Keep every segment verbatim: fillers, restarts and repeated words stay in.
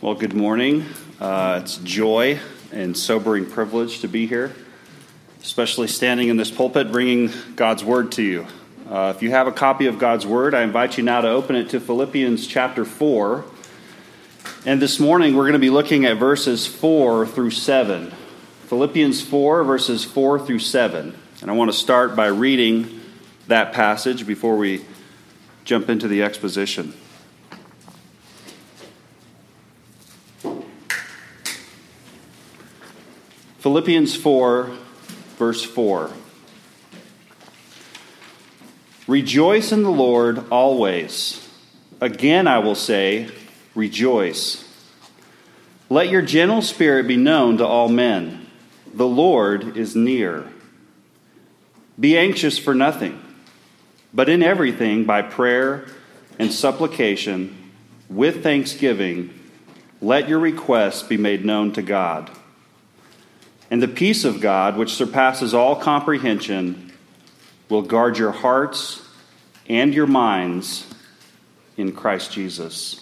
Well, good morning. Uh, it's joy and sobering privilege to be here, especially standing in this pulpit bringing God's Word to you. Uh, if you have a copy of God's Word, I invite you now to open it to Philippians chapter four. And this morning we're going to be looking at verses four through seven. Philippians four, verses four through seven. And I want to start by reading that passage before we jump into the exposition. Philippians four, verse four. Rejoice in the Lord always. Again I will say, rejoice. Let your gentle spirit be known to all men. The Lord is near. Be anxious for nothing, but in everything by prayer and supplication, with thanksgiving, let your requests be made known to God. And the peace of God, which surpasses all comprehension, will guard your hearts and your minds in Christ Jesus.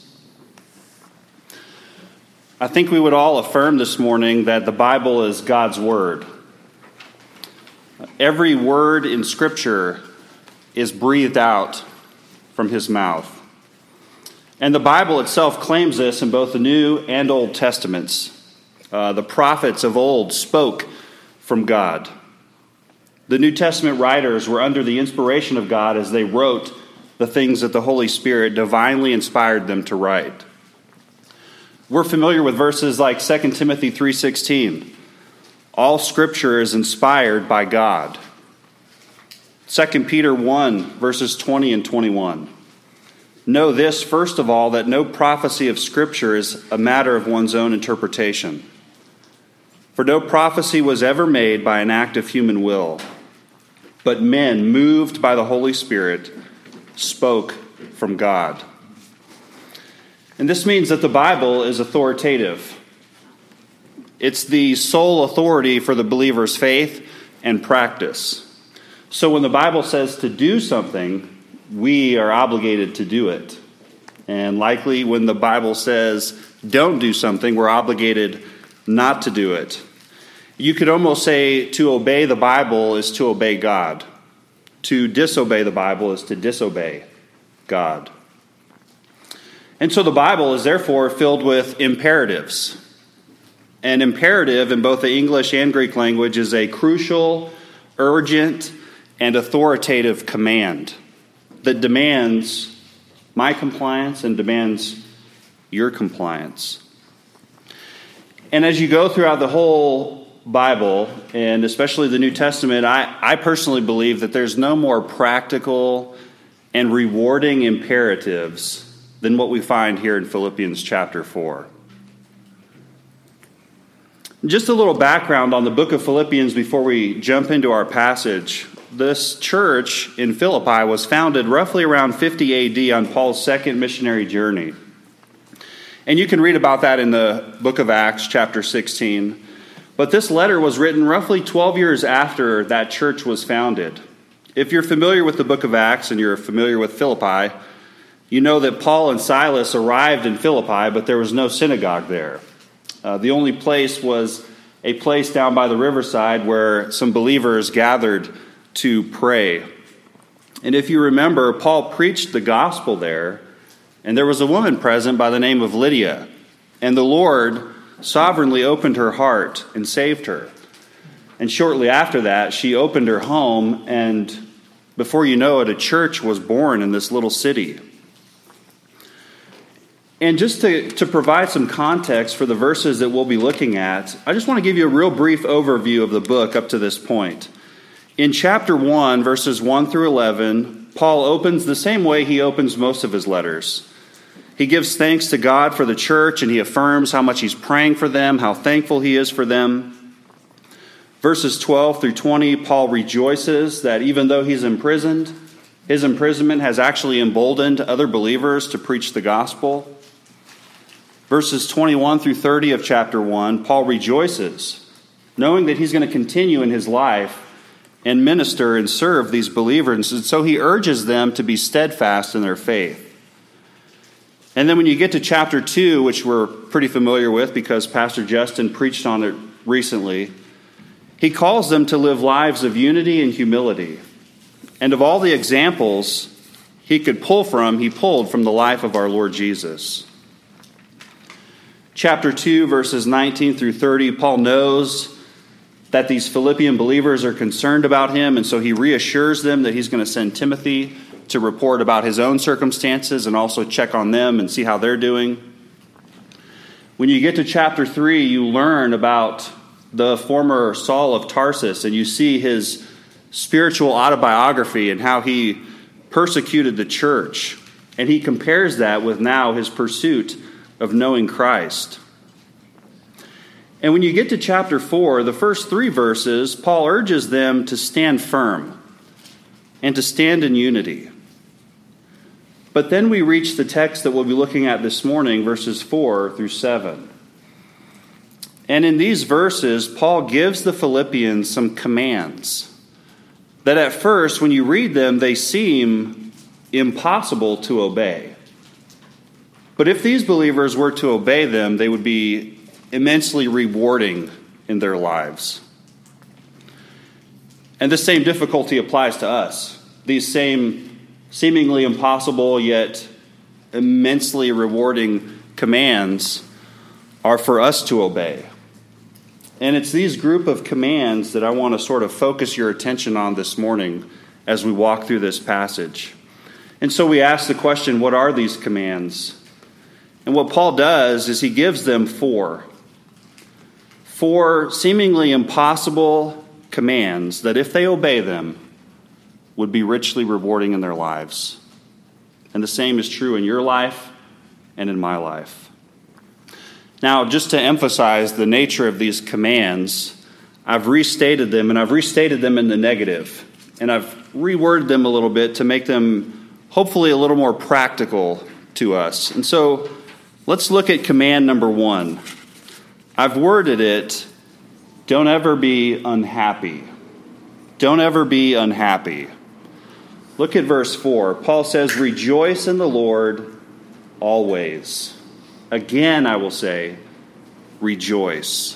I think we would all affirm this morning that the Bible is God's Word. Every word in Scripture is breathed out from His mouth. And the Bible itself claims this in both the New and Old Testaments. Uh, the prophets of old spoke from God. The New Testament writers were under the inspiration of God as they wrote the things that the Holy Spirit divinely inspired them to write. We're familiar with verses like Second Timothy three sixteen. All Scripture is inspired by God. Second Peter one, verses twenty and twenty-one. Know this, first of all, that no prophecy of Scripture is a matter of one's own interpretation. For no prophecy was ever made by an act of human will, but men, moved by the Holy Spirit, spoke from God. And this means that the Bible is authoritative. It's the sole authority for the believer's faith and practice. So when the Bible says to do something, we are obligated to do it. And likely when the Bible says don't do something, we're obligated not to do it. You could almost say to obey the Bible is to obey God. To disobey the Bible is to disobey God. And so the Bible is therefore filled with imperatives. An imperative in both the English and Greek language is a crucial, urgent, and authoritative command that demands my compliance and demands your compliance. And as you go throughout the whole Bible, and especially the New Testament, I, I personally believe that there's no more practical and rewarding imperatives than what we find here in Philippians chapter four. Just a little background on the book of Philippians before we jump into our passage. This church in Philippi was founded roughly around fifty A D on Paul's second missionary journey. And you can read about that in the book of Acts, chapter sixteen. But this letter was written roughly twelve years after that church was founded. If you're familiar with the book of Acts and you're familiar with Philippi, you know that Paul and Silas arrived in Philippi, but there was no synagogue there. Uh, the only place was a place down by the riverside where some believers gathered to pray. And if you remember, Paul preached the gospel there, and there was a woman present by the name of Lydia, and the Lord sovereignly opened her heart and saved her. And shortly after that, she opened her home, and before you know it, a church was born in this little city. And just to, to provide some context for the verses that we'll be looking at, I just want to give you a real brief overview of the book up to this point. In chapter one, verses one through eleven, Paul opens the same way he opens most of his letters. He gives thanks to God for the church, and he affirms how much he's praying for them, how thankful he is for them. Verses twelve through twenty, Paul rejoices that even though he's imprisoned, his imprisonment has actually emboldened other believers to preach the gospel. Verses twenty-one through thirty of chapter one, Paul rejoices, knowing that he's going to continue in his life and minister and serve these believers. And so he urges them to be steadfast in their faith. And then when you get to chapter two, which we're pretty familiar with because Pastor Justin preached on it recently, he calls them to live lives of unity and humility. And of all the examples he could pull from, he pulled from the life of our Lord Jesus. Chapter two, verses nineteen through thirty, Paul knows that these Philippian believers are concerned about him, and so he reassures them that he's going to send Timothy to report about his own circumstances and also check on them and see how they're doing. When you get to chapter three, you learn about the former Saul of Tarsus, and you see his spiritual autobiography and how he persecuted the church. And he compares that with now his pursuit of knowing Christ. And when you get to chapter four, the first three verses, Paul urges them to stand firm and to stand in unity. But then we reach the text that we'll be looking at this morning, verses four through seven. And in these verses, Paul gives the Philippians some commands that at first, when you read them, they seem impossible to obey. But if these believers were to obey them, they would be immensely rewarding in their lives. And the same difficulty applies to us. These same seemingly impossible yet immensely rewarding commands are for us to obey. And it's these group of commands that I want to sort of focus your attention on this morning as we walk through this passage. And so we ask the question, what are these commands? And what Paul does is he gives them four. Four seemingly impossible commands that if they obey them, would be richly rewarding in their lives. And the same is true in your life and in my life. Now, just to emphasize the nature of these commands, I've restated them, and I've restated them in the negative. And I've reworded them a little bit to make them hopefully a little more practical to us. And so let's look at command number one. I've worded it, don't ever be unhappy. Don't ever be unhappy. Look at verse four. Paul says, rejoice in the Lord always. Again, I will say, rejoice.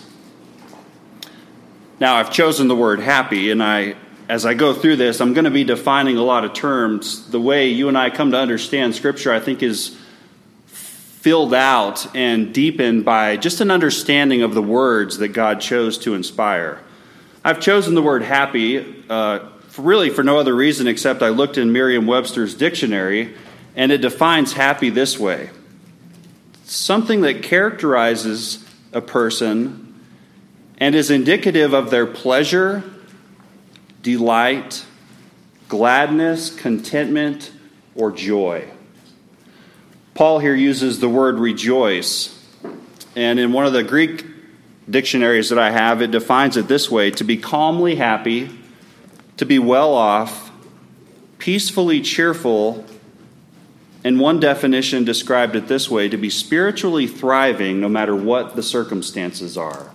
Now, I've chosen the word happy, and I, as I go through this, I'm going to be defining a lot of terms. The way you and I come to understand Scripture, I think, is filled out and deepened by just an understanding of the words that God chose to inspire. I've chosen the word happy uh, really for no other reason except I looked in Merriam-Webster's dictionary, and it defines happy this way. Something that characterizes a person and is indicative of their pleasure, delight, gladness, contentment, or joy. Paul here uses the word rejoice, and in one of the Greek dictionaries that I have, it defines it this way: to be calmly happy, to be well off, peacefully cheerful, and one definition described it this way: to be spiritually thriving no matter what the circumstances are.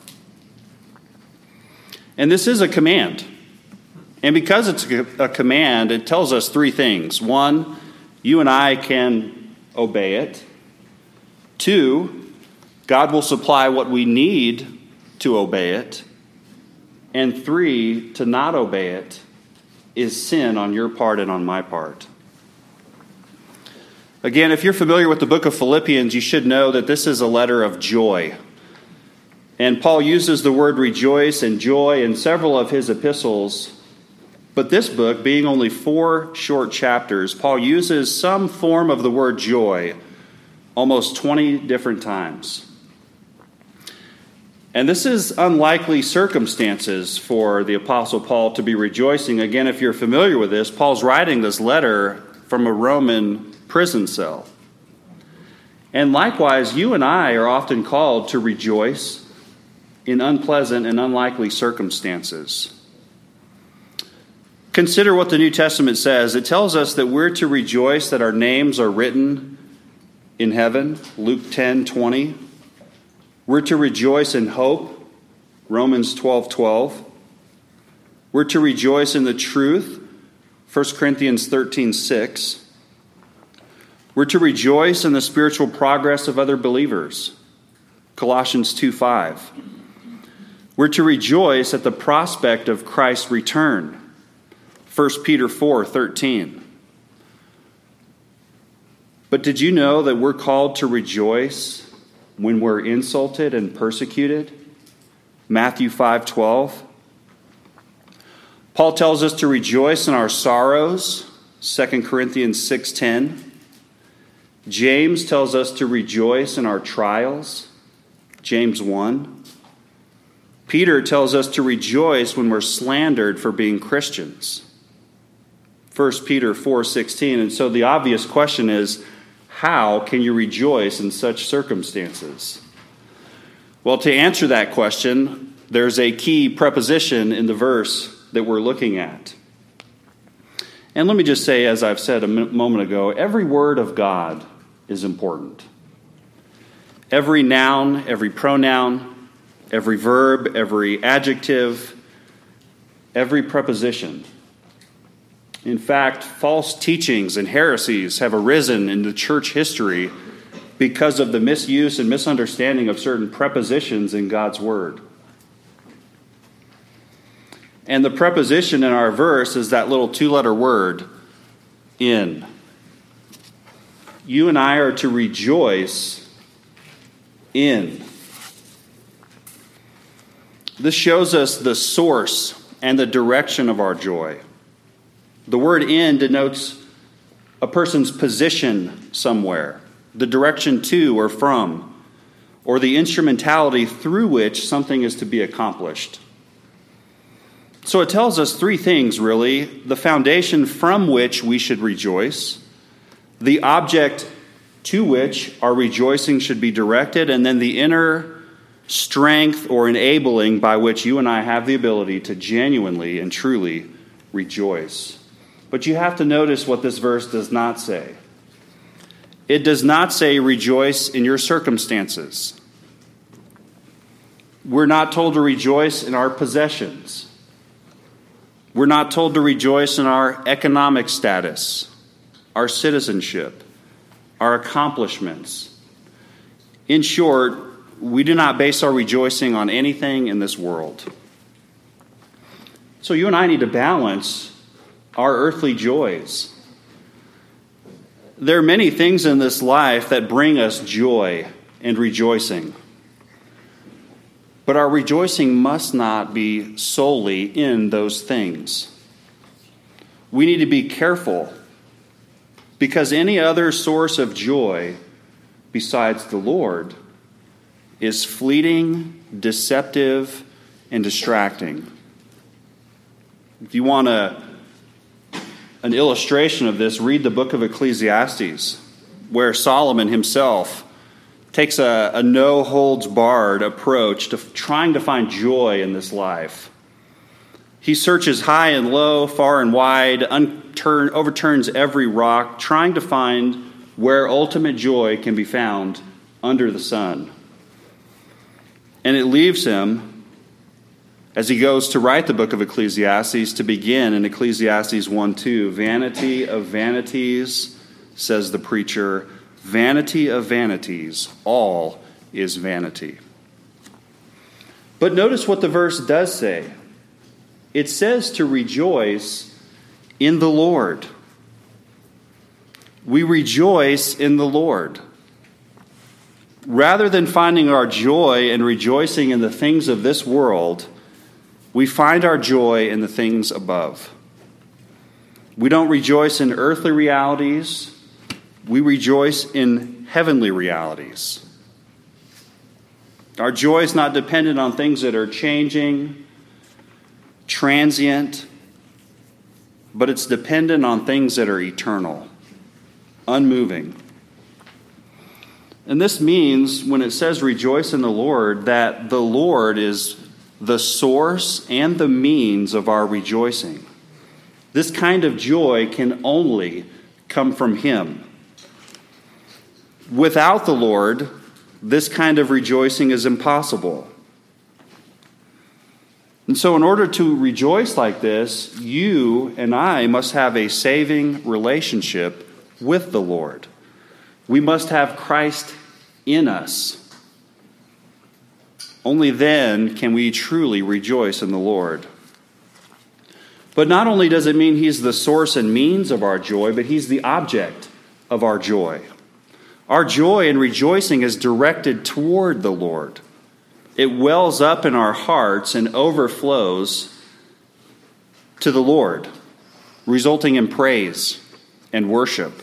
And this is a command. And because it's a command, it tells us three things. One, you and I can obey it. Two, God will supply what we need to obey it. And three, to not obey it is sin on your part and on my part. Again, if you're familiar with the book of Philippians, you should know that this is a letter of joy. And Paul uses the word rejoice and joy in several of his epistles. But this book, being only four short chapters, Paul uses some form of the word joy almost twenty different times. And this is unlikely circumstances for the Apostle Paul to be rejoicing. Again, if you're familiar with this, Paul's writing this letter from a Roman prison cell. And likewise, you and I are often called to rejoice in unpleasant and unlikely circumstances. Consider what the New Testament says. It tells us that we're to rejoice that our names are written in heaven, Luke ten twenty. We're to rejoice in hope, Romans twelve twelve. We're to rejoice in the truth, First Corinthians thirteen six. We're to rejoice in the spiritual progress of other believers. Colossians two five. We're to rejoice at the prospect of Christ's return. First Peter four thirteen. But did you know that we're called to rejoice when we're insulted and persecuted? Matthew five twelve. Paul tells us to rejoice in our sorrows. Second Corinthians six ten. James tells us to rejoice in our trials. James one. Peter tells us to rejoice when we're slandered for being Christians. First Peter four sixteen. And so the obvious question is, how can you rejoice in such circumstances? Well, to answer that question, there's a key preposition in the verse that we're looking at. And let me just say, as I've said a moment ago, every word of God is important. Every noun, every pronoun, every verb, every adjective, every preposition. In fact, false teachings and heresies have arisen in the church history because of the misuse and misunderstanding of certain prepositions in God's word. And the preposition in our verse is that little two-letter word, in. You and I are to rejoice in. This shows us the source and the direction of our joy. The word in denotes a person's position somewhere, the direction to or from, or the instrumentality through which something is to be accomplished. So it tells us three things, really. The foundation from which we should rejoice, the object to which our rejoicing should be directed, and then the inner strength or enabling by which you and I have the ability to genuinely and truly rejoice. But you have to notice what this verse does not say. It does not say rejoice in your circumstances. We're not told to rejoice in our possessions. We're not told to rejoice in our economic status, our citizenship, our accomplishments. In short, we do not base our rejoicing on anything in this world. So you and I need to balance our earthly joys. There are many things in this life that bring us joy and rejoicing. But our rejoicing must not be solely in those things. We need to be careful, because any other source of joy besides the Lord is fleeting, deceptive, and distracting. If you want a, an illustration of this, read the book of Ecclesiastes, where Solomon himself takes a, a no-holds-barred approach to trying to find joy in this life. He searches high and low, far and wide, unturn, overturns every rock, trying to find where ultimate joy can be found under the sun. And it leaves him, as he goes to write the book of Ecclesiastes, to begin in Ecclesiastes one two. Vanity of vanities, says the preacher, vanity of vanities, all is vanity. But notice what the verse does say. It says to rejoice in the Lord. We rejoice in the Lord. Rather than finding our joy and rejoicing in the things of this world, we find our joy in the things above. We don't rejoice in earthly realities. We rejoice in heavenly realities. Our joy is not dependent on things that are changing, transient, but it's dependent on things that are eternal, unmoving. And this means, when it says rejoice in the Lord, that the Lord is the source and the means of our rejoicing. This kind of joy can only come from Him. Without the Lord, this kind of rejoicing is impossible. And so in order to rejoice like this, you and I must have a saving relationship with the Lord. We must have Christ in us. Only then can we truly rejoice in the Lord. But not only does it mean he's the source and means of our joy, but he's the object of our joy. Our joy and rejoicing is directed toward the Lord. It wells up in our hearts and overflows to the Lord, resulting in praise and worship.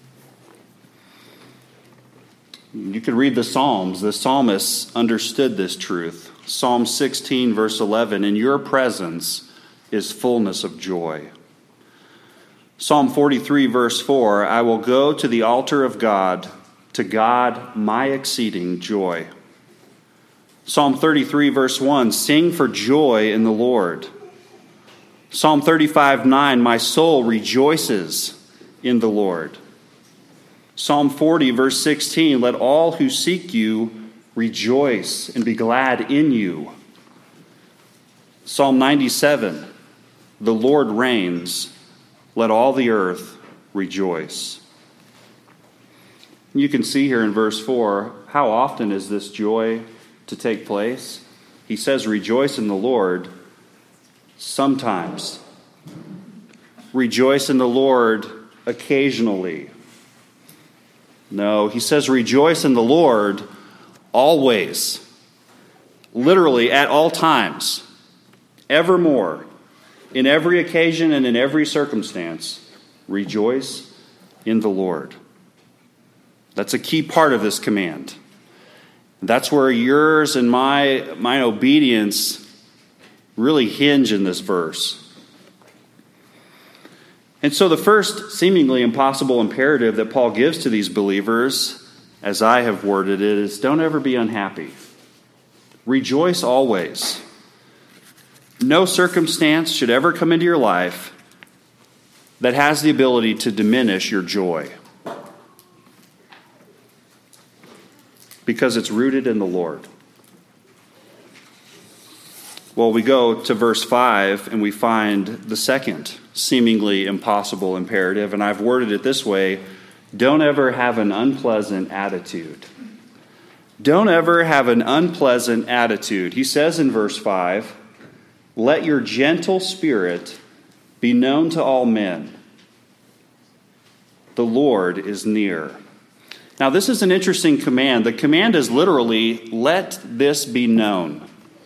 You could read the Psalms. The psalmists understood this truth. Psalm sixteen, verse eleven, in your presence is fullness of joy. Psalm forty-three, verse four, I will go to the altar of God, to God my exceeding joy. Psalm thirty-three, verse one, sing for joy in the Lord. Psalm thirty-five, nine, my soul rejoices in the Lord. Psalm forty, verse sixteen, let all who seek you rejoice and be glad in you. Psalm ninety-seven, the Lord reigns, let all the earth rejoice. You can see here in verse four, how often is this joy to take place? He says, rejoice in the Lord sometimes. Rejoice in the Lord occasionally. No, he says rejoice in the Lord always. Literally at all times. Evermore. In every occasion and in every circumstance. Rejoice in the Lord. That's a key part of this command. That's where yours and my, my obedience really hinge in this verse. And so the first seemingly impossible imperative that Paul gives to these believers, as I have worded it, is don't ever be unhappy. Rejoice always. No circumstance should ever come into your life that has the ability to diminish your joy, because it's rooted in the Lord. Well, we go to verse five and we find the second seemingly impossible imperative, and I've worded it this way: don't ever have an unpleasant attitude. Don't ever have an unpleasant attitude. He says in verse five, let your gentle spirit be known to all men. The Lord is near. Now, this is an interesting command. The command is literally, let this be known.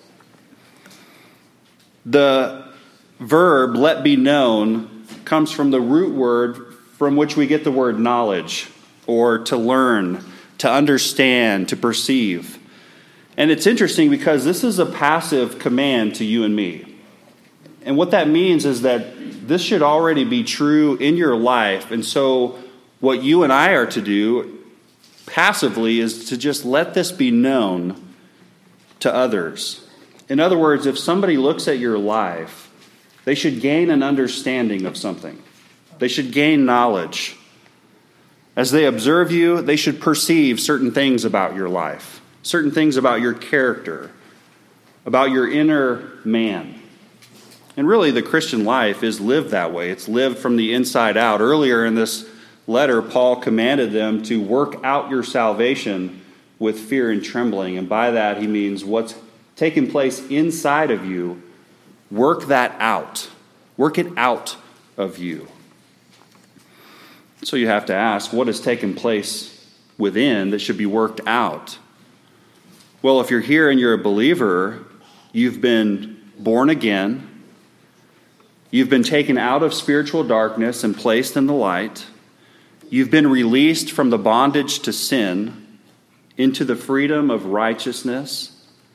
The verb, let be known, comes from the root word from which we get the word knowledge, or to learn, to understand, to perceive. And it's interesting because this is a passive command to you and me. And what that means is that this should already be true in your life. And so what you and I are to do passively is to just let this be known to others. In other words, if somebody looks at your life, they should gain an understanding of something. They should gain knowledge. As they observe you, they should perceive certain things about your life, certain things about your character, about your inner man. And really, the Christian life is lived that way. It's lived from the inside out. Earlier in this letter, Paul commanded them to work out your salvation with fear and trembling. And by that, he means what's taking place inside of you, work that out. Work it out of you. So you have to ask, what has taken place within that should be worked out? Well, if you're here and you're a believer, you've been born again. You've been taken out of spiritual darkness and placed in the light. You've been released from the bondage to sin into the freedom of righteousness.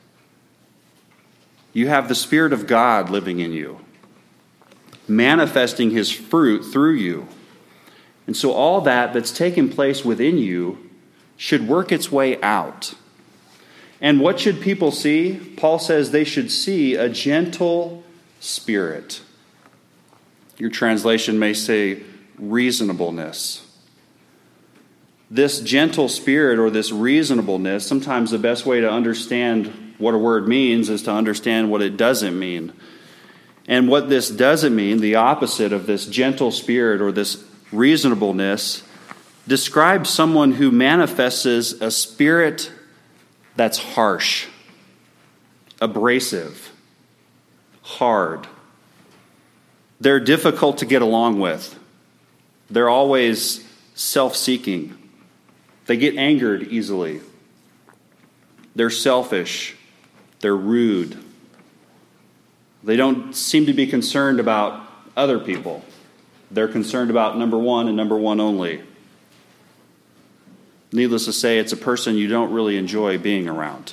You have the Spirit of God living in you, manifesting his fruit through you. And so all that that's taken place within you should work its way out. And what should people see? Paul says they should see a gentle spirit. Your translation may say reasonableness. This gentle spirit or this reasonableness, sometimes the best way to understand what a word means is to understand what it doesn't mean. And what this doesn't mean, the opposite of this gentle spirit or this reasonableness, describes someone who manifests a spirit that's harsh, abrasive, hard. They're difficult to get along with. They're always self-seeking. They get angered easily. They're selfish. They're rude. They don't seem to be concerned about other people. They're concerned about number one and number one only. Needless to say, it's a person you don't really enjoy being around.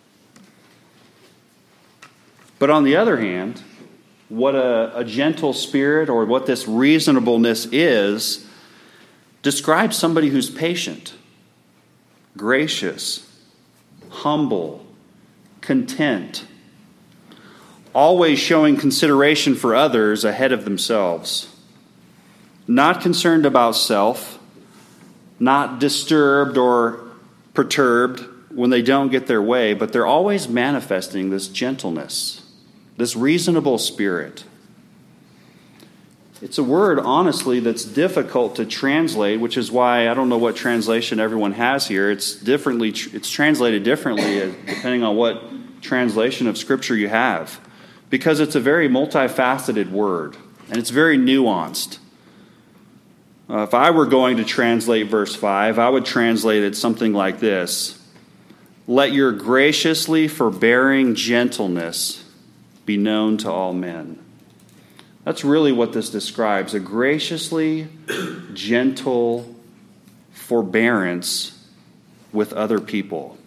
But on the other hand, what a, a gentle spirit, or what this reasonableness is, describes somebody who's patient, gracious, humble, content, always showing consideration for others ahead of themselves, not concerned about self, not disturbed or perturbed when they don't get their way, but they're always manifesting this gentleness, this reasonable spirit. It's a word, honestly, that's difficult to translate, which is why I don't know what translation everyone has here. It's differently. It's translated differently depending on what translation of Scripture you have, because it's a very multifaceted word, and it's very nuanced. Uh, if I were going to translate verse five, I would translate it something like this: let your graciously forbearing gentleness be known to all men. That's really what this describes, a graciously gentle forbearance with other people.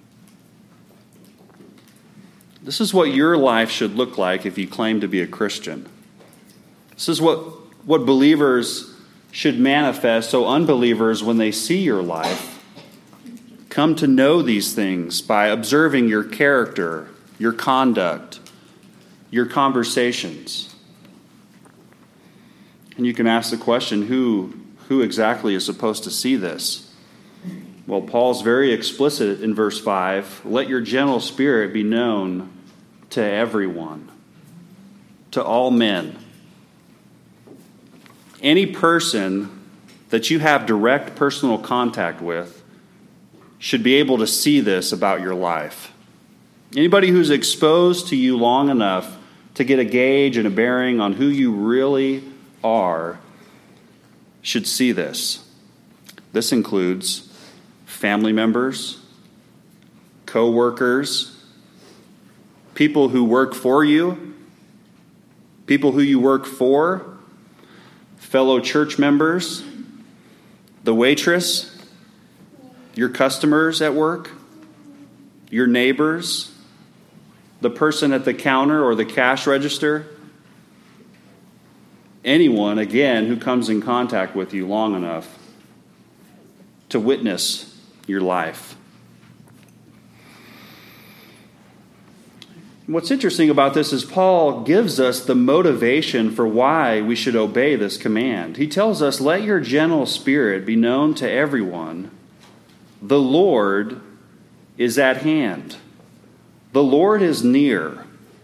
This is what your life should look like if you claim to be a Christian. This is what, what believers should manifest, so unbelievers, when they see your life, come to know these things by observing your character, your conduct, your conversations. And you can ask the question, who, who exactly is supposed to see this? Well, Paul's very explicit in verse five. Let your gentle spirit be known to everyone, to all men. Any person that you have direct personal contact with should be able to see this about your life. Anybody who's exposed to you long enough to get a gauge and a bearing on who you really are should see this. This includes family members, co-workers, people who work for you, people who you work for, fellow church members, the waitress, your customers at work, your neighbors, the person at the counter or the cash register, anyone, again, who comes in contact with you long enough to witness your life. What's interesting about this is Paul gives us the motivation for why we should obey this command. He tells us, let your gentle spirit be known to everyone. The Lord is at hand. The Lord is near.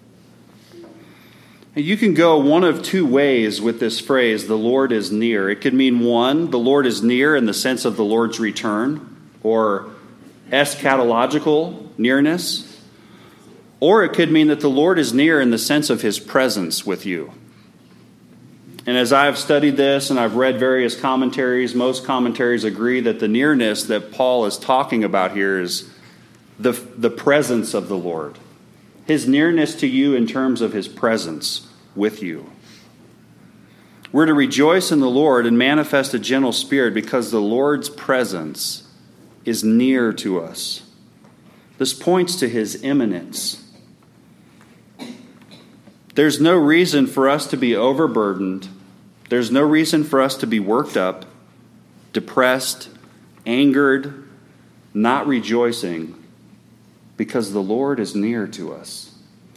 And you can go one of two ways with this phrase, the Lord is near. It could mean, one, the Lord is near in the sense of the Lord's return, or eschatological nearness. Or it could mean that the Lord is near in the sense of his presence with you. And as I've studied this and I've read various commentaries, most commentaries agree that the nearness that Paul is talking about here is the, the presence of the Lord. His nearness to you in terms of his presence with you. We're to rejoice in the Lord and manifest a gentle spirit because the Lord's presence is near to us. This points to his imminence. There's no reason for us to be overburdened. There's no reason for us to be worked up, depressed, angered, not rejoicing, because the Lord is near to us.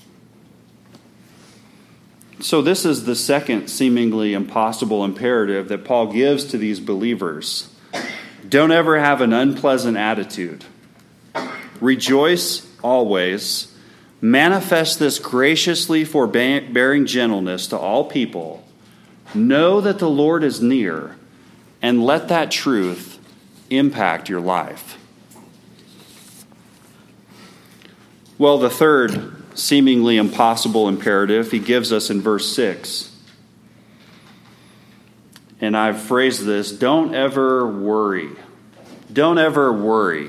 So this is the second seemingly impossible imperative that Paul gives to these believers. Don't ever have an unpleasant attitude. Rejoice always. Manifest this graciously forbearing gentleness to all people. Know that the Lord is near, and let that truth impact your life. Well, the third seemingly impossible imperative he gives us in verse six. And I've phrased this, don't ever worry. Don't ever worry.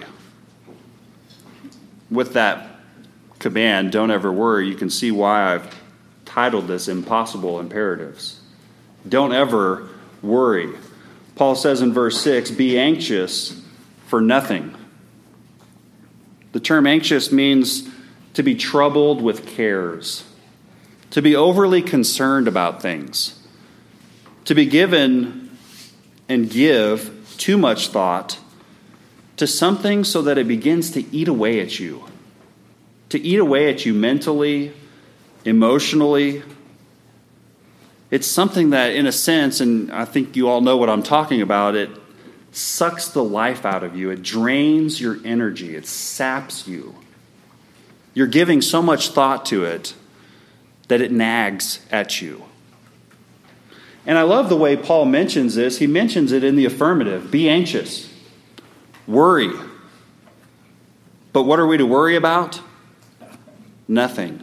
With that command, don't ever worry, you can see why I've titled this Impossible Imperatives. Don't ever worry. Paul says in verse six, be anxious for nothing. The term anxious means to be troubled with cares, to be overly concerned about things, to be given and give too much thought to something so that it begins to eat away at you, to eat away at you mentally, emotionally. It's something that, in a sense, and I think you all know what I'm talking about, it sucks the life out of you. It drains your energy. It saps you. You're giving so much thought to it that it nags at you. And I love the way Paul mentions this. He mentions it in the affirmative. Be anxious. Worry. But what are we to worry about? Nothing.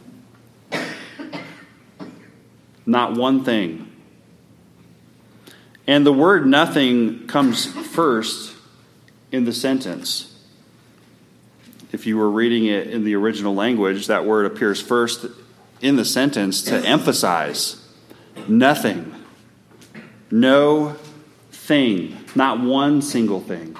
Not one thing. And the word nothing comes first in the sentence. If you were reading it in the original language, that word appears first in the sentence to emphasize nothing. No thing. Not one single thing.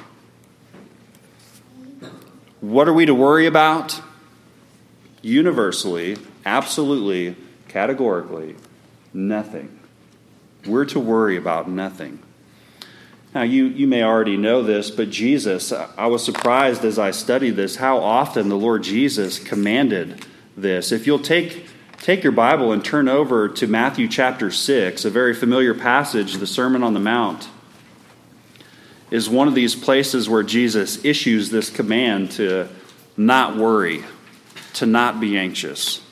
What are we to worry about? Universally, absolutely, categorically, nothing. We're to worry about nothing. Now, you, you may already know this, but Jesus, I was surprised as I studied this how often the Lord Jesus commanded this. If you'll take, take your Bible and turn over to Matthew chapter six, a very familiar passage, the Sermon on the Mount, is one of these places where Jesus issues this command to not worry, to not be anxious.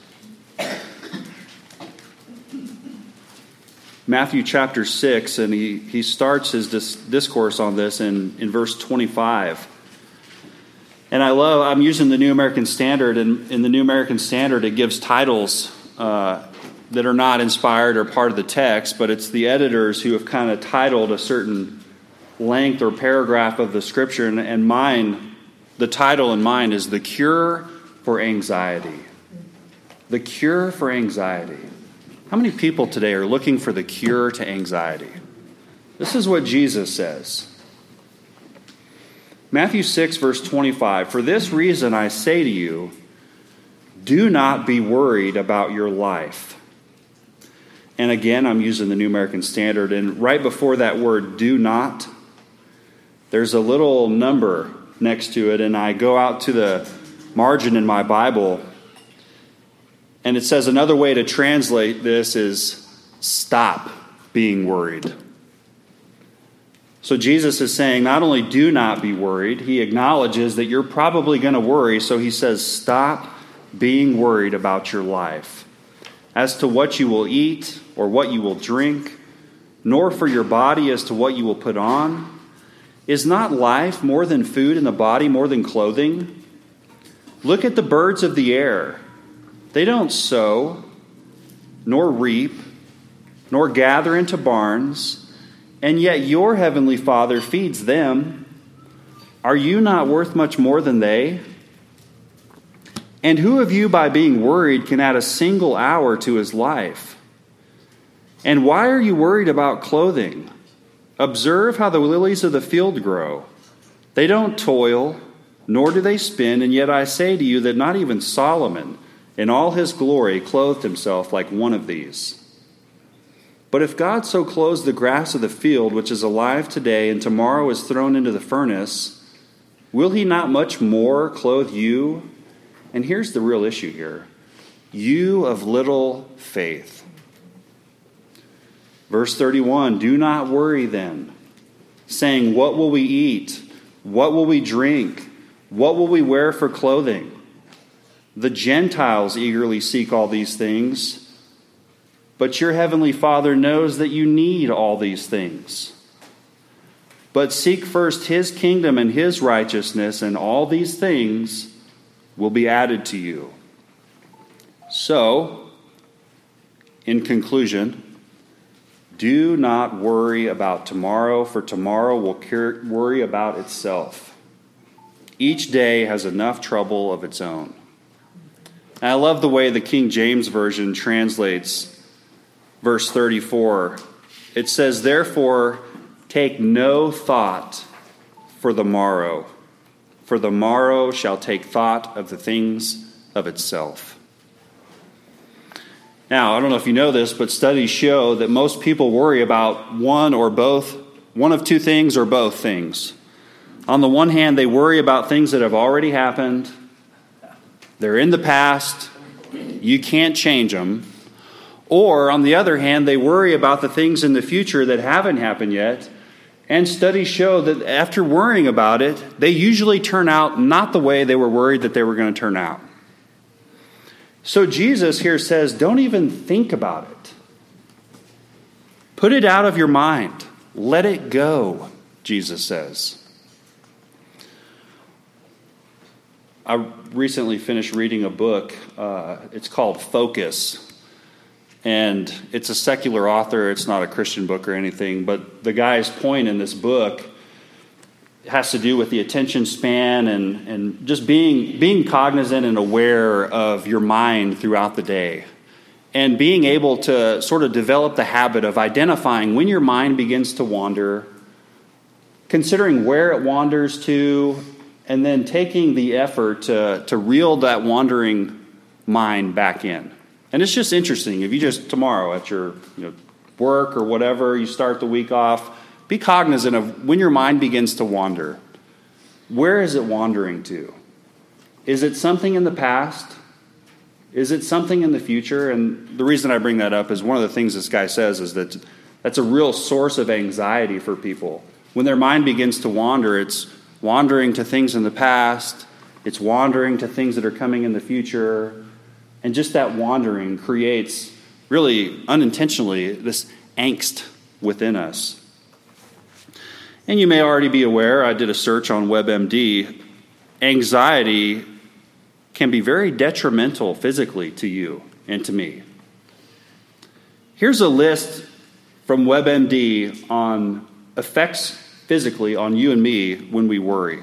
Matthew chapter six, and he, he starts his dis- discourse on this in, in verse twenty-five. And I love, I'm using the New American Standard, and in the New American Standard it gives titles uh, that are not inspired or part of the text, but it's the editors who have kind of titled a certain length or paragraph of the scripture, and, and mine, the title in mine is The Cure for Anxiety. The Cure for Anxiety. How many people today are looking for the cure to anxiety? This is what Jesus says. Matthew six, verse twenty-five, for this reason I say to you, do not be worried about your life. And again, I'm using the New American Standard, and right before that word, do not, there's a little number next to it, and I go out to the margin in my Bible, and it says another way to translate this is stop being worried. So Jesus is saying not only do not be worried, he acknowledges that you're probably going to worry, so he says stop being worried about your life. As to what you will eat or what you will drink, nor for your body as to what you will put on. Is not life more than food and the body more than clothing? Look at the birds of the air. They don't sow, nor reap, nor gather into barns, and yet your heavenly Father feeds them. Are you not worth much more than they? And who of you, by being worried, can add a single hour to his life? And why are you worried about clothing? Observe how the lilies of the field grow. They don't toil, nor do they spin, and yet I say to you that not even Solomon, in all his glory, clothed himself like one of these. But if God so clothes the grass of the field, which is alive today and tomorrow is thrown into the furnace, will he not much more clothe you? And here's the real issue here. You of little faith. Verse thirty-one, do not worry then, saying, what will we eat? What will we drink? What will we wear for clothing? The Gentiles eagerly seek all these things, but your heavenly Father knows that you need all these things. But seek first his kingdom and his righteousness, and all these things will be added to you. So, in conclusion, do not worry about tomorrow, for tomorrow will cure, worry about itself. Each day has enough trouble of its own. And I love the way the King James Version translates verse thirty-four. It says, therefore, take no thought for the morrow, for the morrow shall take thought of the things of itself. Now, I don't know if you know this, but studies show that most people worry about one or both, one of two things or both things. On the one hand, they worry about things that have already happened. They're in the past. You can't change them. Or, on the other hand, they worry about the things in the future that haven't happened yet. And studies show that after worrying about it, they usually turn out not the way they were worried that they were going to turn out. So Jesus here says, don't even think about it. Put it out of your mind. Let it go, Jesus says. I recently finished reading a book. Uh, it's called Focus. And it's a secular author. It's not a Christian book or anything. But the guy's point in this book has to do with the attention span and, and just being, being cognizant and aware of your mind throughout the day. And being able to sort of develop the habit of identifying when your mind begins to wander, considering where it wanders to, and then taking the effort to, to reel that wandering mind back in. And it's just interesting. If you just tomorrow at your you know, work or whatever, you start the week off, be cognizant of when your mind begins to wander. Where is it wandering to? Is it something in the past? Is it something in the future? And the reason I bring that up is one of the things this guy says is that that's a real source of anxiety for people. When their mind begins to wander, it's wandering to things in the past. It's wandering to things that are coming in the future. And just that wandering creates, really unintentionally, this angst within us. And you may already be aware, I did a search on WebMD, anxiety can be very detrimental physically to you and to me. Here's a list from WebMD on effects physically on you and me when we worry.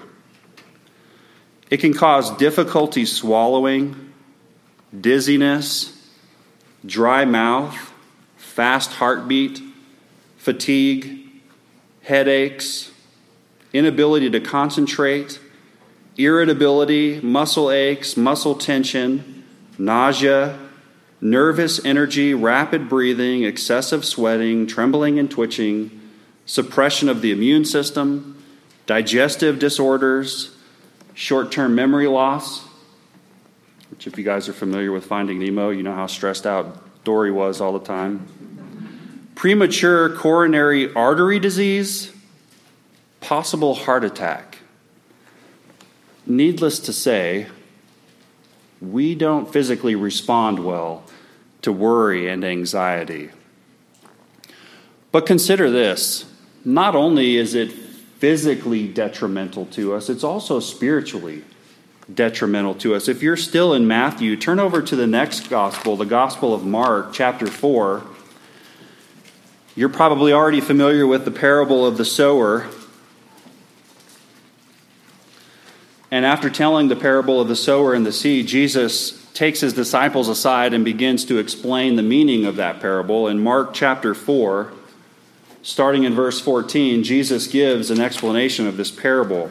It can cause difficulty swallowing, dizziness, dry mouth, fast heartbeat, fatigue, headaches, inability to concentrate, irritability, muscle aches, muscle tension, nausea, nervous energy, rapid breathing, excessive sweating, trembling and twitching, suppression of the immune system, digestive disorders, short-term memory loss, which if you guys are familiar with Finding Nemo, you know how stressed out Dory was all the time. Premature coronary artery disease, possible heart attack. Needless to say, we don't physically respond well to worry and anxiety. But consider this. Not only is it physically detrimental to us, it's also spiritually detrimental to us. If you're still in Matthew, turn over to the next gospel, the Gospel of Mark, chapter four. You're probably already familiar with the parable of the sower. And after telling the parable of the sower and the seed, Jesus takes his disciples aside and begins to explain the meaning of that parable. In Mark chapter four, starting in verse fourteen, Jesus gives an explanation of this parable.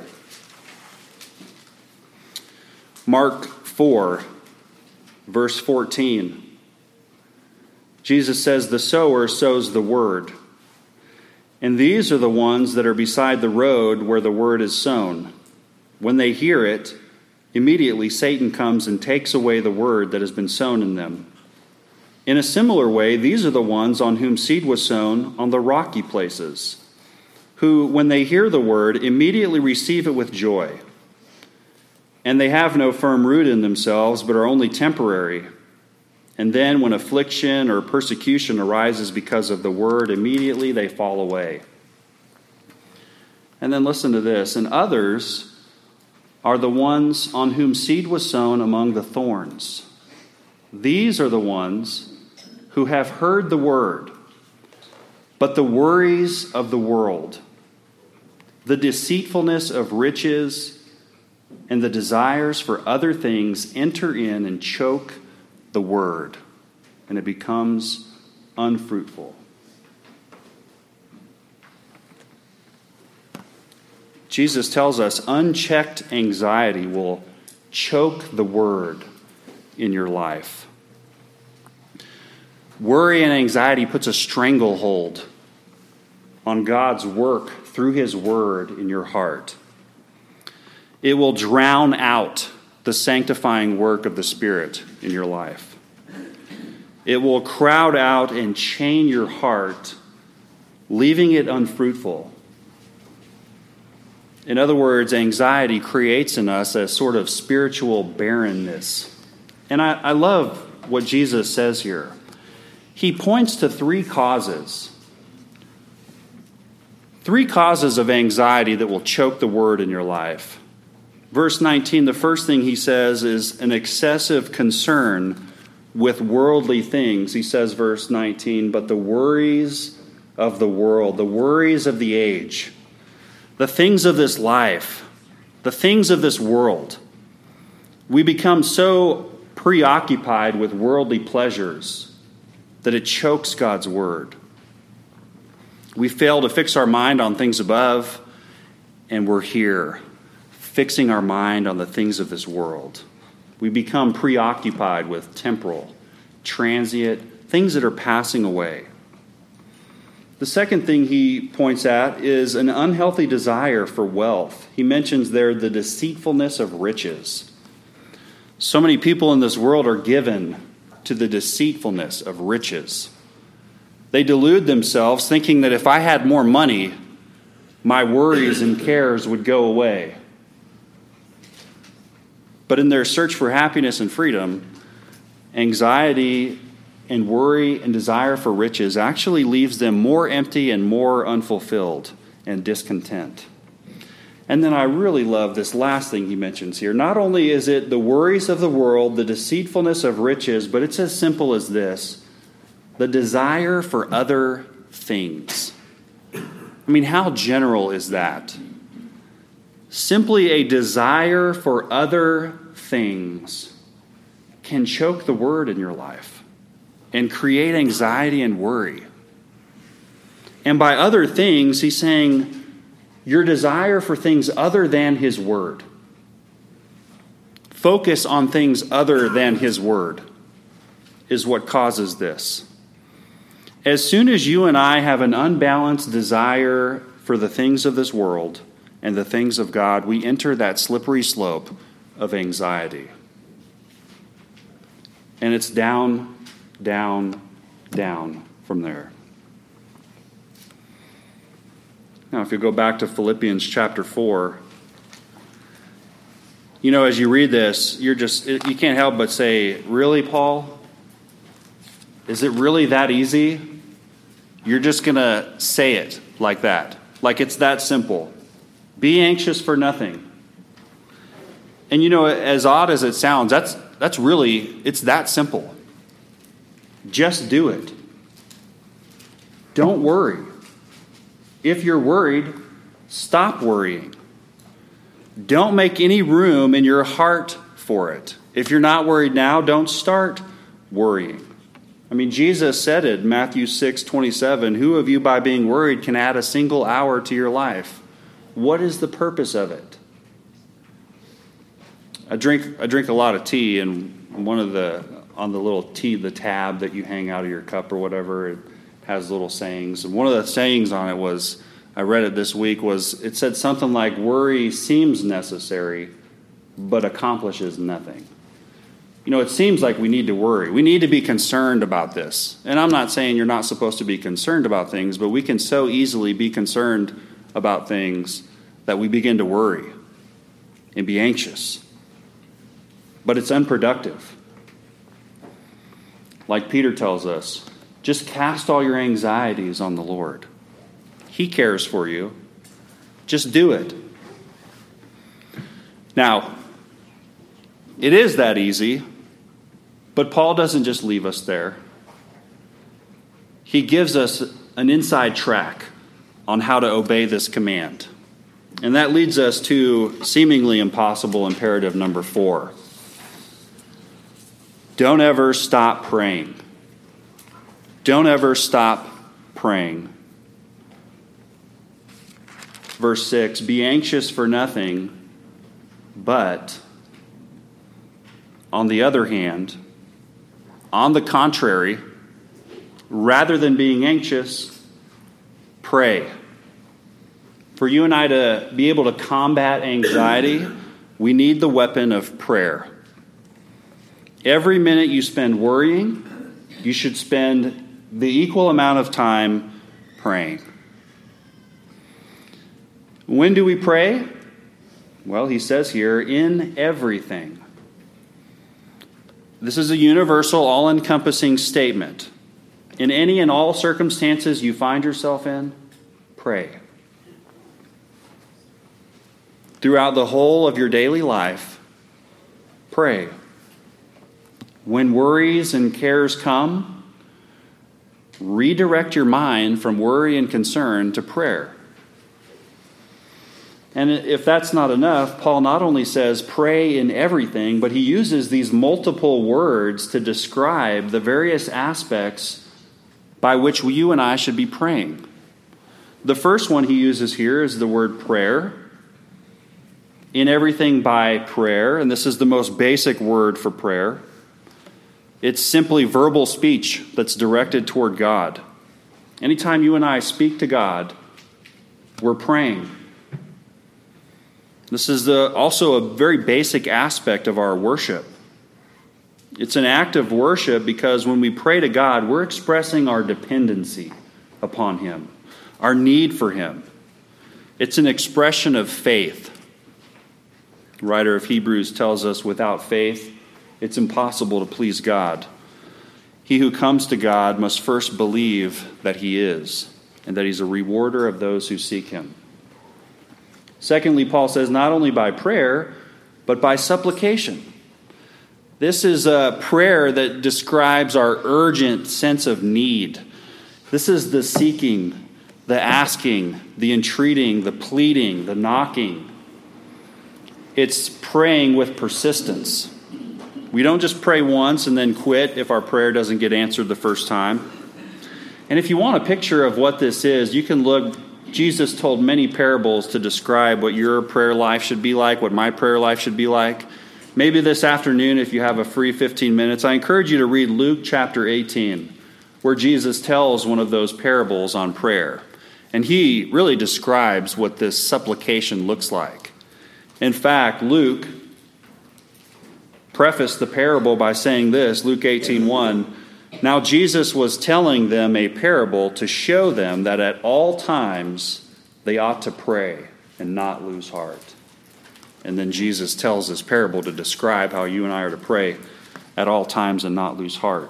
Mark four, verse fourteen. Jesus says, "The sower sows the word. And these are the ones that are beside the road where the word is sown. When they hear it, immediately Satan comes and takes away the word that has been sown in them. In a similar way, these are the ones on whom seed was sown on the rocky places, who, when they hear the word, immediately receive it with joy. And they have no firm root in themselves, but are only temporary. And then when affliction or persecution arises because of the word, immediately they fall away." And then listen to this. And others are the ones on whom seed was sown among the thorns. These are the ones who have heard the word, but the worries of the world, the deceitfulness of riches, and the desires for other things enter in and choke the word, and it becomes unfruitful. Jesus tells us unchecked anxiety will choke the word in your life. Worry and anxiety puts a stranglehold on God's work through his word in your heart. It will drown out the sanctifying work of the Spirit in your life. It will crowd out and chain your heart, leaving it unfruitful. In other words, anxiety creates in us a sort of spiritual barrenness. And I, I love what Jesus says here. He points to three causes. Three causes of anxiety that will choke the word in your life. Verse nineteen, the first thing he says is an excessive concern with worldly things. He says, verse nineteen, but the worries of the world, the worries of the age, the things of this life, the things of this world. We become so preoccupied with worldly pleasures that it chokes God's word. We fail to fix our mind on things above, and we're here, fixing our mind on the things of this world. We become preoccupied with temporal, transient, things that are passing away. The second thing he points at is an unhealthy desire for wealth. He mentions there the deceitfulness of riches. So many people in this world are given to the deceitfulness of riches. They delude themselves thinking that if I had more money, my worries and cares would go away. But in their search for happiness and freedom, anxiety and worry and desire for riches actually leaves them more empty and more unfulfilled and discontent. And then I really love this last thing he mentions here. Not only is it the worries of the world, the deceitfulness of riches, but it's as simple as this: the desire for other things. I mean, how general is that? Simply a desire for other things can choke the word in your life and create anxiety and worry. And by other things, he's saying your desire for things other than his word. Focus on things other than his word is what causes this. As soon as you and I have an unbalanced desire for the things of this world and the things of God, we enter that slippery slope of anxiety. And it's down, down, down from there. Now, if you go back to Philippians chapter four, you know, as you read this, you're just, you can't help but say, really, Paul? Is it really that easy? You're just going to say it like that. Like it's that simple. Be anxious for nothing. And you know, as odd as it sounds, that's that's really, it's that simple. Just do it. Don't worry. If you're worried, stop worrying. Don't make any room in your heart for it. If you're not worried now, don't start worrying. I mean, Jesus said it in Matthew six twenty-seven, who of you by being worried can add a single hour to your life? What is the purpose of it? I drink I drink a lot of tea, and one of the, on the little tea, the tab that you hang out of your cup or whatever, it has little sayings. And one of the sayings on it was, I read it this week, was it said something like, worry seems necessary, but accomplishes nothing. You know, it seems like we need to worry. We need to be concerned about this. And I'm not saying you're not supposed to be concerned about things, but we can so easily be concerned about things that we begin to worry and be anxious. But it's unproductive. Like Peter tells us, just cast all your anxieties on the Lord. He cares for you. Just do it. Now, it is that easy, but Paul doesn't just leave us there. He gives us an inside track on how to obey this command. And that leads us to seemingly impossible imperative number four. Don't ever stop praying. Don't ever stop praying. Verse six, be anxious for nothing, but on the other hand, on the contrary, rather than being anxious, pray. For you and I to be able to combat anxiety, we need the weapon of prayer. Every minute you spend worrying, you should spend the equal amount of time praying. When do we pray? Well, he says here, in everything. This is a universal, all-encompassing statement. In any and all circumstances you find yourself in, pray. Throughout the whole of your daily life, pray. When worries and cares come, redirect your mind from worry and concern to prayer. And if that's not enough, Paul not only says pray in everything, but he uses these multiple words to describe the various aspects by which you and I should be praying. The first one he uses here is the word prayer. In everything by prayer, and this is the most basic word for prayer. It's simply verbal speech that's directed toward God. Anytime you and I speak to God, we're praying. This is the, also a very basic aspect of our worship. It's an act of worship because when we pray to God, we're expressing our dependency upon Him, our need for Him. It's an expression of faith. The writer of Hebrews tells us without faith, it's impossible to please God. He who comes to God must first believe that He is, and that He's a rewarder of those who seek Him. Secondly, Paul says not only by prayer, but by supplication. This is a prayer that describes our urgent sense of need. This is the seeking, the asking, the entreating, the pleading, the knocking. It's praying with persistence. We don't just pray once and then quit if our prayer doesn't get answered the first time. And if you want a picture of what this is, you can look. Jesus told many parables to describe what your prayer life should be like, what my prayer life should be like. Maybe this afternoon, if you have a free fifteen minutes, I encourage you to read Luke chapter eighteen, where Jesus tells one of those parables on prayer. And he really describes what this supplication looks like. In fact, Luke prefaced the parable by saying this, Luke eighteen one, now Jesus was telling them a parable to show them that at all times they ought to pray and not lose heart. And then Jesus tells this parable to describe how you and I are to pray at all times and not lose heart.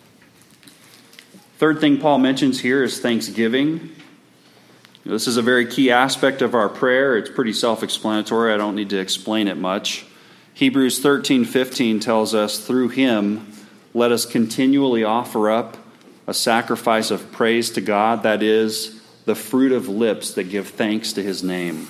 Third thing Paul mentions here is thanksgiving. This is a very key aspect of our prayer. It's pretty self-explanatory. I don't need to explain it much. Hebrews thirteen fifteen tells us, through Him, let us continually offer up a sacrifice of praise to God, that is, the fruit of lips that give thanks to His name.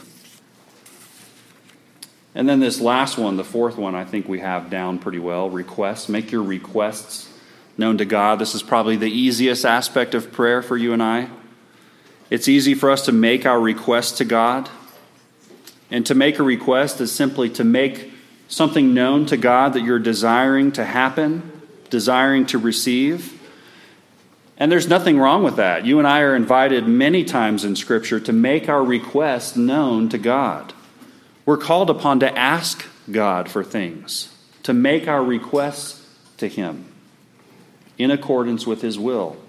And then this last one, the fourth one, I think we have down pretty well, requests. Make your requests known to God. This is probably the easiest aspect of prayer for you and I. It's easy for us to make our requests to God. And to make a request is simply to make something known to God that you're desiring to happen, desiring to receive. And there's nothing wrong with that. You and I are invited many times in Scripture to make our requests known to God. We're called upon to ask God for things, to make our requests to Him in accordance with His will.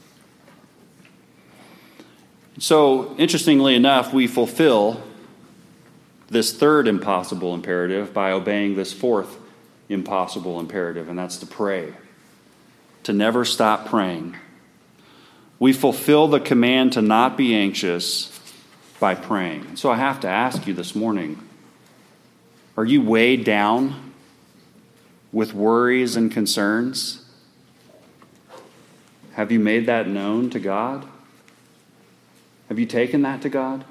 So, interestingly enough, we fulfill this third impossible imperative by obeying this fourth impossible imperative, and that's to pray, to never stop praying. We fulfill the command to not be anxious by praying. So I have to ask you this morning, are you weighed down with worries and concerns? Have you made that known to God? Have you taken that to God?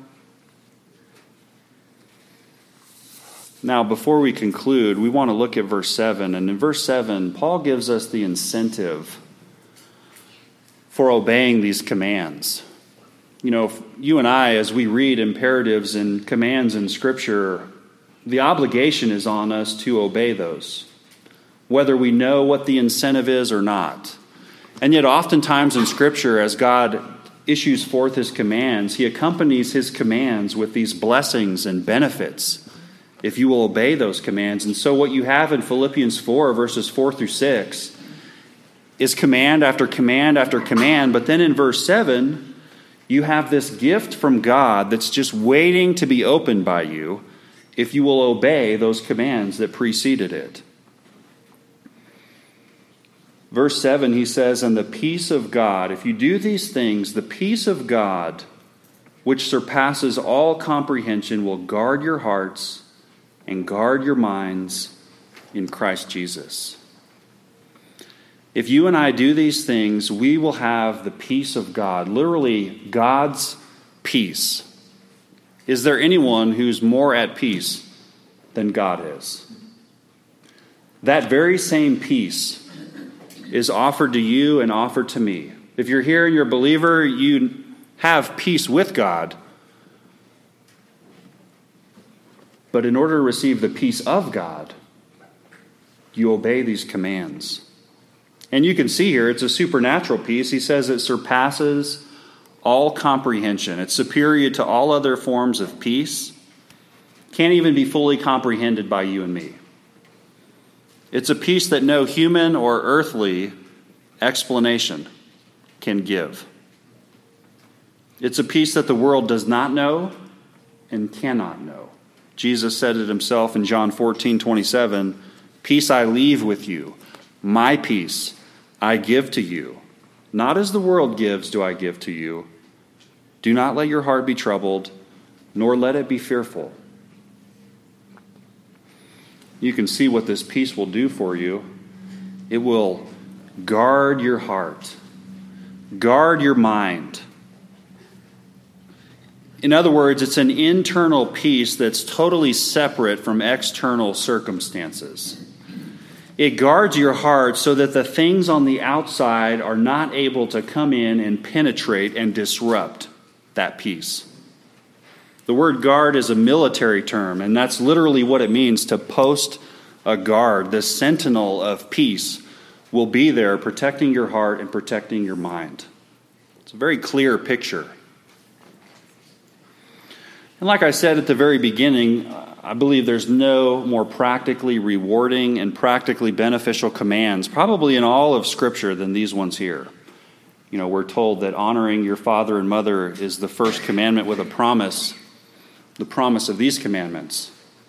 Now, before we conclude, we want to look at verse seven. And in verse seven, Paul gives us the incentive for obeying these commands. You know, you and I, as we read imperatives and commands in Scripture, the obligation is on us to obey those, whether we know what the incentive is or not. And yet oftentimes in Scripture, as God issues forth his commands, he accompanies his commands with these blessings and benefits if you will obey those commands. And so what you have in Philippians four, verses four through six, is command after command after command. But then in verse seven, you have this gift from God that's just waiting to be opened by you if you will obey those commands that preceded it. Verse seven, he says, "And the peace of God," if you do these things, "the peace of God, which surpasses all comprehension, will guard your hearts and guard your minds in Christ Jesus." If you and I do these things, we will have the peace of God, literally God's peace. Is there anyone who's more at peace than God is? That very same peace is offered to you and offered to me. If you're here and you're a believer, you have peace with God. But in order to receive the peace of God, you obey these commands. And you can see here, it's a supernatural peace. He says it surpasses all comprehension. It's superior to all other forms of peace. Can't even be fully comprehended by you and me. It's a peace that no human or earthly explanation can give. It's a peace that the world does not know and cannot know. Jesus said it himself in John fourteen twenty-seven, "Peace I leave with you, my peace I give to you. Not as the world gives do I give to you. Do not let your heart be troubled, nor let it be fearful." You can see what this peace will do for you. It will guard your heart, guard your mind. In other words, it's an internal peace that's totally separate from external circumstances. It guards your heart so that the things on the outside are not able to come in and penetrate and disrupt that peace. The word guard is a military term, and that's literally what it means to post a guard. The sentinel of peace will be there protecting your heart and protecting your mind. It's a very clear picture. And like I said at the very beginning, I believe there's no more practically rewarding and practically beneficial commands, probably in all of Scripture, than these ones here. You know, we're told that honoring your father and mother is the first commandment with a promise. The promise of these commandments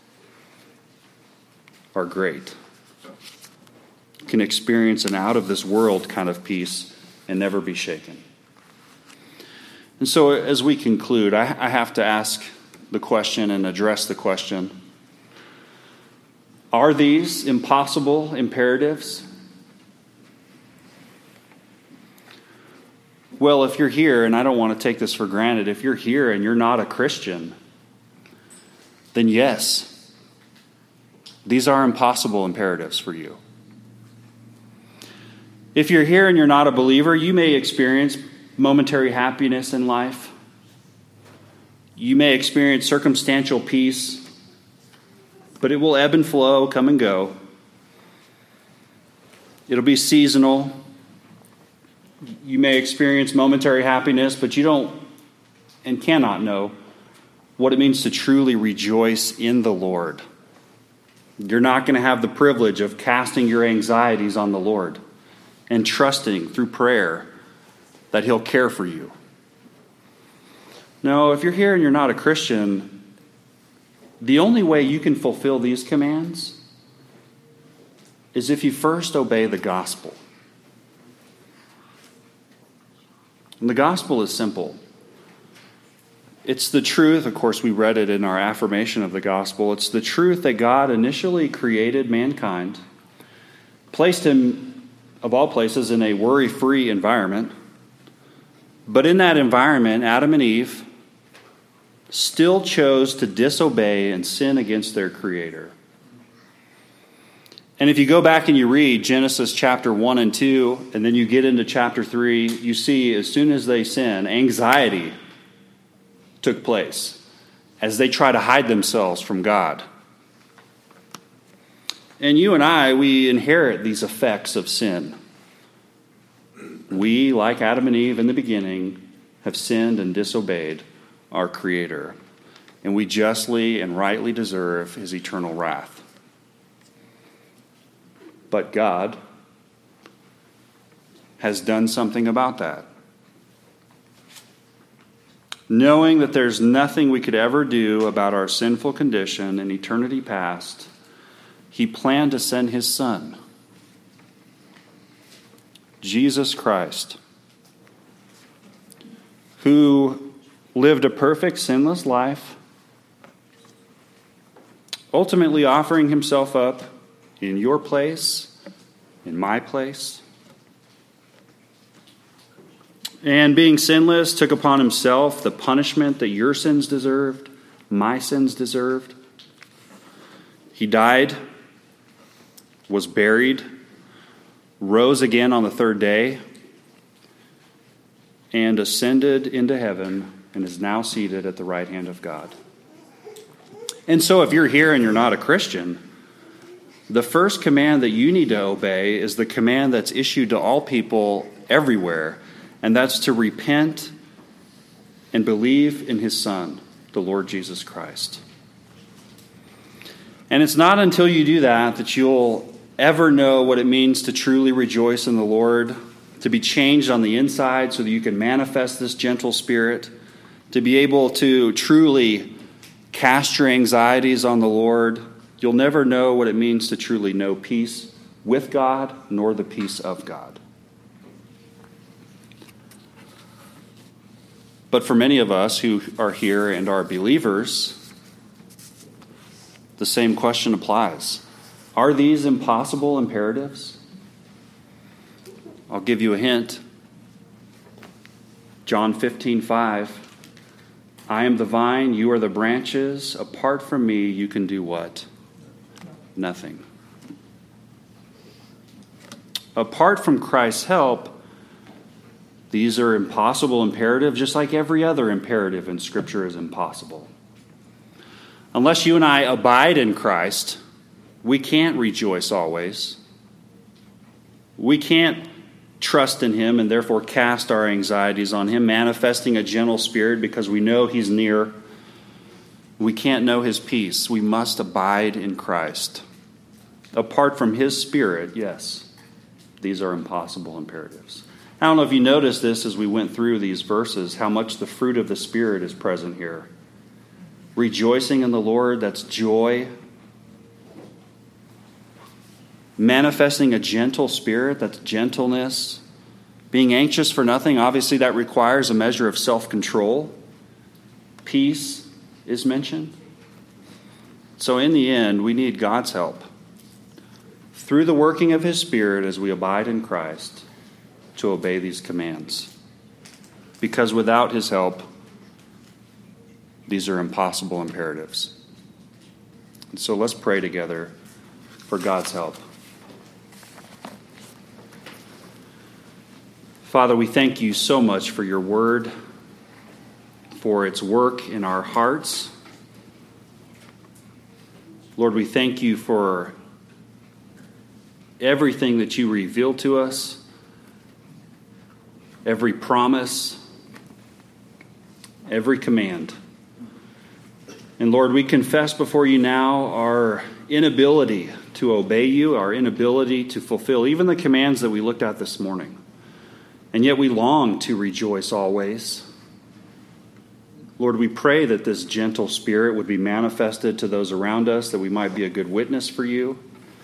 are great. You can experience an out-of-this-world kind of peace and never be shaken. And so as we conclude, I, I have to ask the question and address the question, are these impossible imperatives? Well, if you're here, and I don't want to take this for granted, if you're here and you're not a Christian, then yes, these are impossible imperatives for you. If you're here and you're not a believer, you may experience momentary happiness in life. You may experience circumstantial peace, but it will ebb and flow, come and go. It'll be seasonal. You may experience momentary happiness, but you don't and cannot know what it means to truly rejoice in the Lord. You're not going to have the privilege of casting your anxieties on the Lord and trusting through prayer that He'll care for you. No, if you're here and you're not a Christian, the only way you can fulfill these commands is if you first obey the gospel. And the gospel is simple. It's the truth, of course, we read it in our affirmation of the gospel. It's the truth that God initially created mankind, placed him, of all places, in a worry-free environment. But in that environment, Adam and Eve still chose to disobey and sin against their Creator. And if you go back and you read Genesis chapter one and two, and then you get into chapter three, you see as soon as they sin, anxiety took place as they try to hide themselves from God. And you and I, we inherit these effects of sin. We, like Adam and Eve in the beginning, have sinned and disobeyed our Creator, and we justly and rightly deserve his eternal wrath. But God has done something about that. Knowing that there's nothing we could ever do about our sinful condition in eternity past, he planned to send his Son, Jesus Christ, who lived a perfect, sinless life, ultimately offering himself up in your place, in my place, and being sinless, took upon himself the punishment that your sins deserved, my sins deserved. He died, was buried, rose again on the third day, and ascended into heaven, and is now seated at the right hand of God. And so if you're here and you're not a Christian, the first command that you need to obey is the command that's issued to all people everywhere, and that's to repent and believe in his Son, the Lord Jesus Christ. And it's not until you do that that you'll ever know what it means to truly rejoice in the Lord, to be changed on the inside so that you can manifest this gentle spirit, to be able to truly cast your anxieties on the Lord. You'll never know what it means to truly know peace with God, nor the peace of God. But for many of us who are here and are believers, the same question applies. Are these impossible imperatives? I'll give you a hint. John fifteen five. I am the vine, you are the branches. Apart from me, you can do what? Nothing. Apart from Christ's help, these are impossible imperatives, just like every other imperative in Scripture is impossible. Unless you and I abide in Christ, we can't rejoice always. We can't trust in him and therefore cast our anxieties on him, manifesting a gentle spirit because we know he's near. We can't know his peace. We must abide in Christ. Apart from his Spirit, yes, these are impossible imperatives. I don't know if you noticed this as we went through these verses, how much the fruit of the Spirit is present here. Rejoicing in the Lord, that's joy. Manifesting a gentle spirit, that's gentleness. Being anxious for nothing, obviously that requires a measure of self-control. Peace is mentioned. So in the end, we need God's help through the working of his Spirit as we abide in Christ to obey these commands. Because without his help, these are impossible imperatives. And so let's pray together for God's help. Father, we thank you so much for your word, for its work in our hearts. Lord, we thank you for everything that you reveal to us, every promise, every command. And Lord, we confess before you now our inability to obey you, our inability to fulfill even the commands that we looked at this morning. And yet we long to rejoice always. Lord, we pray that this gentle spirit would be manifested to those around us, that we might be a good witness for you.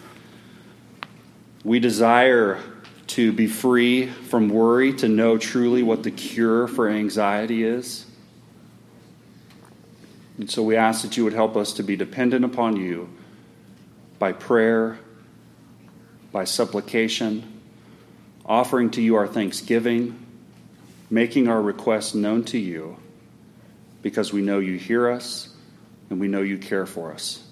We desire to be free from worry, to know truly what the cure for anxiety is. And so we ask that you would help us to be dependent upon you by prayer, by supplication, offering to you our thanksgiving, making our requests known to you, because we know you hear us and we know you care for us.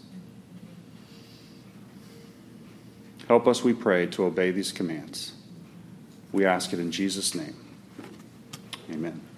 Help us, we pray, to obey these commands. We ask it in Jesus' name. Amen.